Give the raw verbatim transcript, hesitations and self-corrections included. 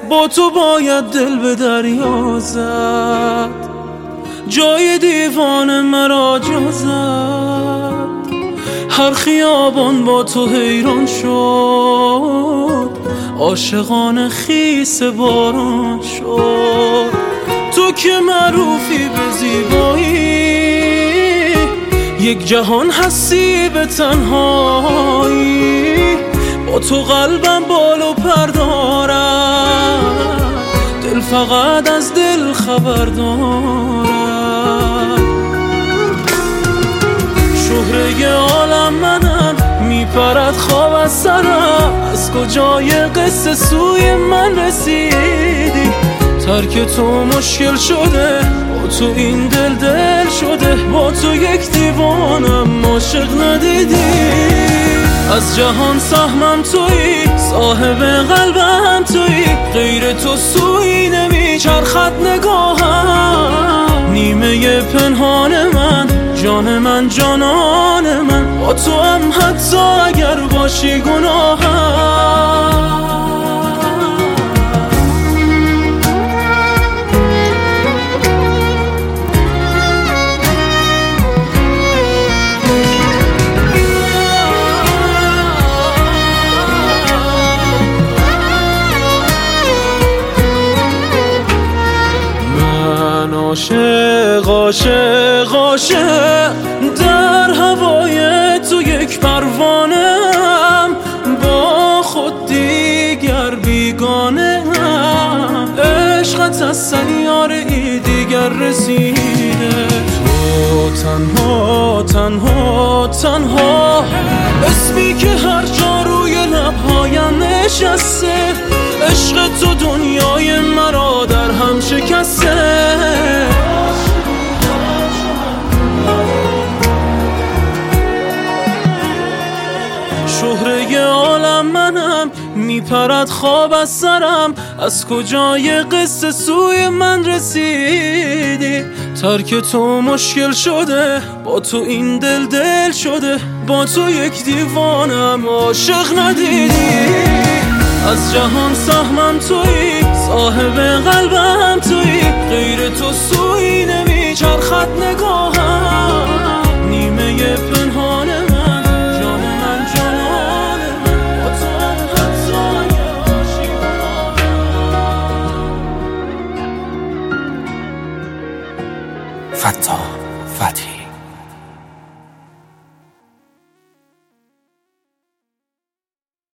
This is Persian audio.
با تو باید دل به دریا زد، جای دیوان مرا جا زد. هر خیابان با تو حیران شد، عاشقان خیس باران شد. تو که معروفی به زیبایی، یک جهان هستی به تنهایی. با تو قلبم بال و پر دارد، دل فقط از دل خبر دارد. شهره عالم منم، میپرد خواب از سرم. از کجای قصه سوی من رسیدی؟ ترک تو مشکل شده، با تو این دل دل شده. با تو یک دیوانم عاشق ندیدی. از جهان سهمم تویی، صاحب قلبم تویی. غیر تو سوی نمیچرخد نگاهم. نیمه پنهان من، جان من جانان من. با تو هم حتی اگر باشی گناهم. عاشق عاشق عاشق در هوای تو یک پروانه‌ام. با خود دیگر بیگانه‌ام. عشقت از سیاره ای دیگر رسیده. تو تنها تنها تنها اسمی که هر جا روی لبهایم نشسته. عشق تو دنیای مرا در هم شکسته. شهره عالم منم، میپرد خواب از سرم. از کجای قصه سوی من رسیدی؟ ترک تو مشکل شده، با تو این دل دل شده. با تو یک دیوانم عاشق ندیدی. از جهان سهمم تویی، صاحب قلبم تویی. غیر تو سوی نمیچرخد نگاهم. نیمه پنهان من، جان من جانان من. با تو هم حتی اگر باشی گناهم. فتاح فتحی